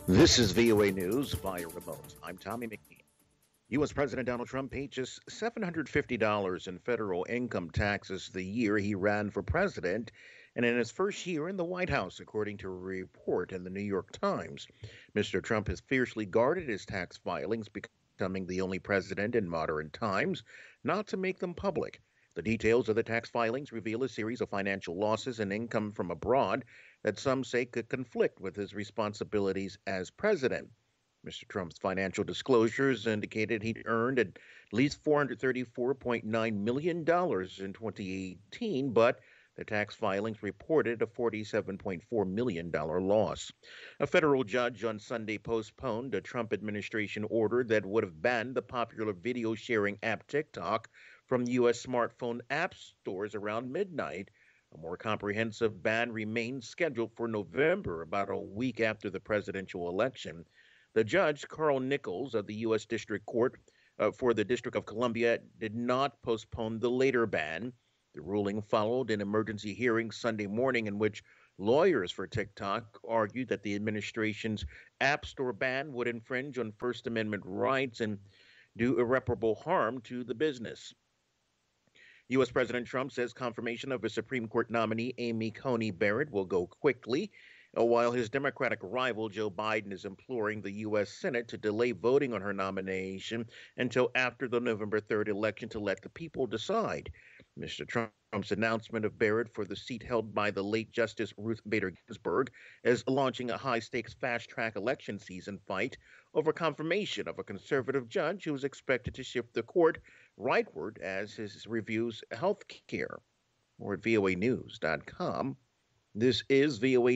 This is VOA News via remote. I'm Tommy McNeil. U.S. President Donald Trump paid just $750 in federal income taxes the year he ran for president and in his first year in the White House, according to a report in the New York Times. Mr. Trump has fiercely guarded his tax filings, becoming the only president in modern times not to make them public. The details of the tax filings reveal a series of financial losses and income from abroad that some say could conflict with his responsibilities as president. Mr. Trump's financial disclosures indicated he'd earned at least $434.9 million in 2018, but the tax filings reported a $47.4 million loss. A federal judge on Sunday postponed a Trump administration order that would have banned the popular video sharing app TikTok from U.S. smartphone app stores around midnight. A more comprehensive ban remains scheduled for November, about a week after the presidential election. The judge, Carl Nichols of the U.S. District Court for the District of Columbia, did not postpone the later ban. The ruling followed an emergency hearing Sunday morning in which lawyers for TikTok argued that the administration's App Store ban would infringe on First Amendment rights and do irreparable harm to the business. U.S. President Trump says confirmation of his Supreme Court nominee, Amy Coney Barrett, will go quickly, while his Democratic rival, Joe Biden, is imploring the U.S. Senate to delay voting on her nomination until after the November 3rd election to let the people decide. Mr. Trump's announcement of Barrett for the seat held by the late Justice Ruth Bader Ginsburg is launching a high stakes fast track election season fight over confirmation of a conservative judge who is expected to shift the court rightward as his reviews health care. More at voanews.com. This is VOA